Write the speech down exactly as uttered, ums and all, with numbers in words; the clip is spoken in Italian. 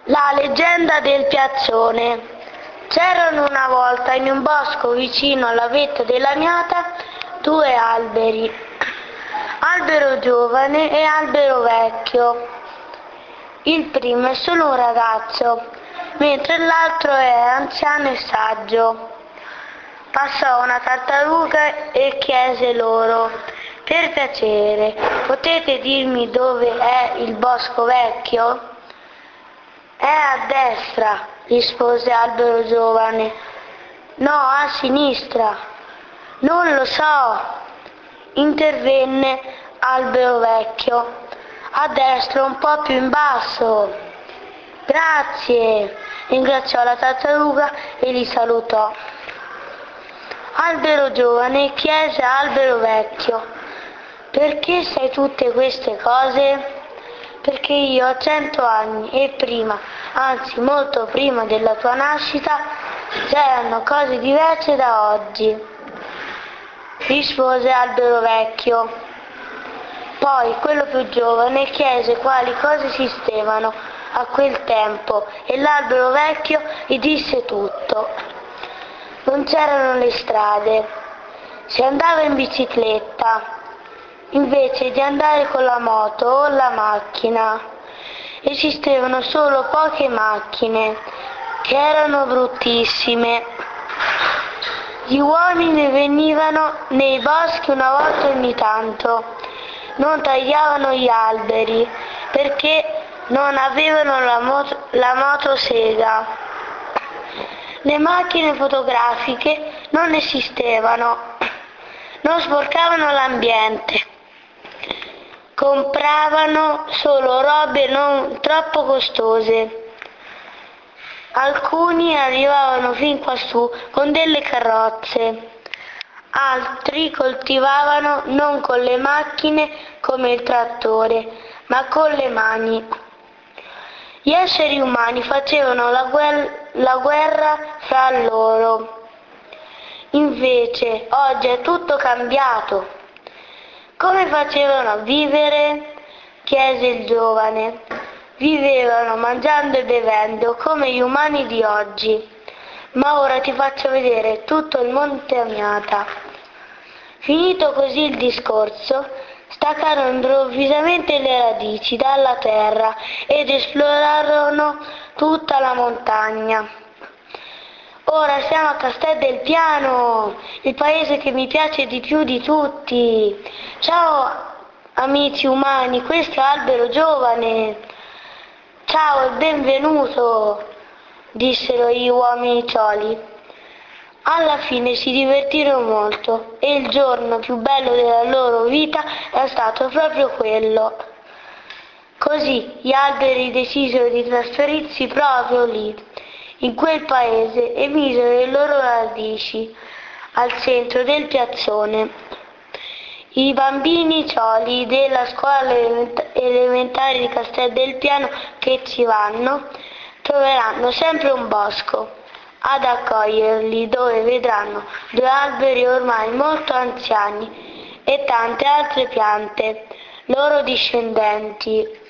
La leggenda del piazzone. C'erano una volta in un bosco vicino alla vetta della Gnata due alberi, albero giovane e albero vecchio. Il primo è solo un ragazzo, mentre l'altro è anziano e saggio. Passò una tartaruga e chiese loro: per piacere, potete dirmi dove è il bosco vecchio? È a destra, rispose Albero giovane. No, a sinistra. Non lo so, intervenne Albero vecchio. A destra, un po' più in basso. Grazie, ringraziò la tartaruga e li salutò. Albero giovane chiese a Albero vecchio: perché sai tutte queste cose? Perché io ho cento anni e prima, anzi molto prima della tua nascita, c'erano cose diverse da oggi, rispose Albero vecchio. Poi quello più giovane chiese quali cose esistevano a quel tempo e l'albero vecchio gli disse tutto. Non c'erano le strade, si andava in bicicletta invece di andare con la moto o la macchina. Esistevano solo poche macchine, che erano bruttissime. Gli uomini venivano nei boschi una volta ogni tanto, non tagliavano gli alberi perché non avevano la, mot- la motosega. Le macchine fotografiche non esistevano, non sporcavano l'ambiente. Compravano solo robe non troppo costose. Alcuni arrivavano fin quassù con delle carrozze, altri coltivavano non con le macchine come il trattore, ma con le mani. Gli esseri umani facevano la, guer- la guerra fra loro. Invece oggi è tutto cambiato. Come facevano a vivere? Chiese il giovane. Vivevano mangiando e bevendo come gli umani di oggi. Ma ora ti faccio vedere tutto il Monte Amiata. Finito così il discorso, staccarono improvvisamente le radici dalla terra ed esplorarono tutta la montagna. Ora siamo a Castel del Piano, il paese che mi piace di più di tutti. Ciao amici umani, questo è Albero giovane. Ciao e benvenuto, dissero gli uomini cioli. Alla fine si divertirono molto e il giorno più bello della loro vita è stato proprio quello. Così gli alberi decisero di trasferirsi proprio lì, in quel paese, e misero le loro radici al centro del piazzone. I bambini cioli della scuola elementare di Castel del Piano che ci vanno troveranno sempre un bosco ad accoglierli, dove vedranno due alberi ormai molto anziani e tante altre piante, loro discendenti.